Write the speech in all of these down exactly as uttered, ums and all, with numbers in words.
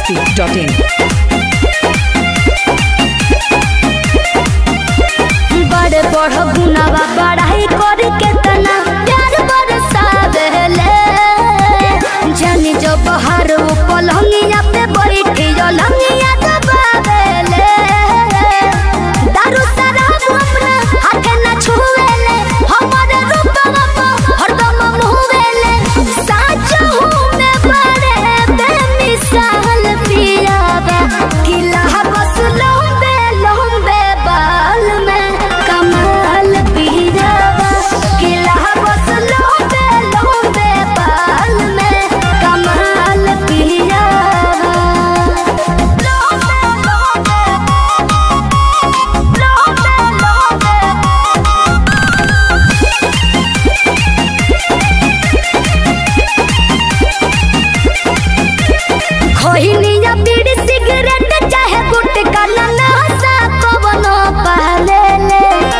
मस्ती dot इन। बड़े बड़ गुनावा पढ़ाई कर के तना प्यार बरसावेले जानी जो बाहर वो पलंगिया पे बैठी जो लंगिया दबावेले दारू शराब अपना हाथ न छुवेले हमारे रूपवा को हरदम मुहवेले साच हूँ मैं बड़े बेमिसाल पियावा किला बस लंबे लंबे बाल में कमाल पियावा किला बस लंबे लंबे बाल में कमाल पियावा लंबे लंबे खोहिनिया बीड़ी सिगरेट चाहे गुटखा नशा कवनो पहले ले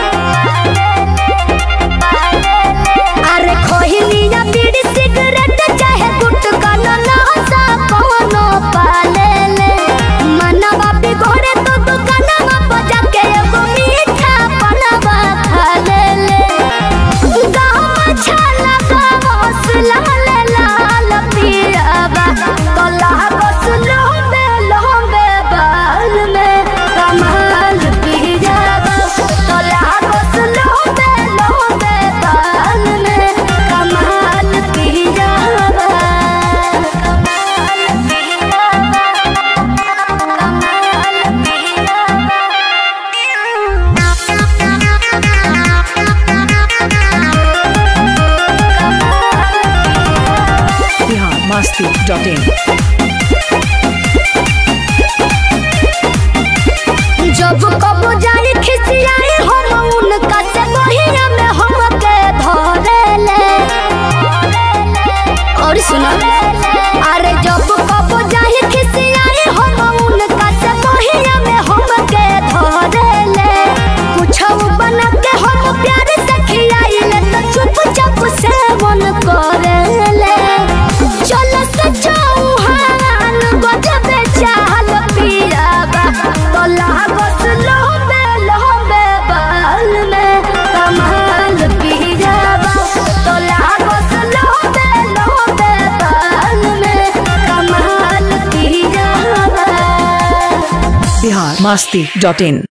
अरे खोहिनिया बीड़ी सिगरेट चाहे गुटखा नशा कवनो पहले ले मनवा बिगड़े तो दुकानवा बजा के एगो मीठा पनवा खा ले ले गाँव छाला गाँव लाल लाल पियावा तोला लंबे लंबे बाल में कमाल पियावा तोला लंबे लंबे बाल में कमाल पियावा कमाल बिहार मस्ती डॉट इन। जब कब जाए खिसियाए हम उनका से बहिया में हमके धरेले और सुना अरे जब कब जाए खिसियाए हम उनका से बहिया में हमके धरेले कुछो बना के हम प्यार से खियाइले तो चुपचाप से मन करेले चल से चौहान गजबे चाल पियावा तोला लंबे लंबे बाल में कमाल पियावा तोला लंबे लंबे बाल में कमाल पियावा। बिहार मस्ती डॉट इन।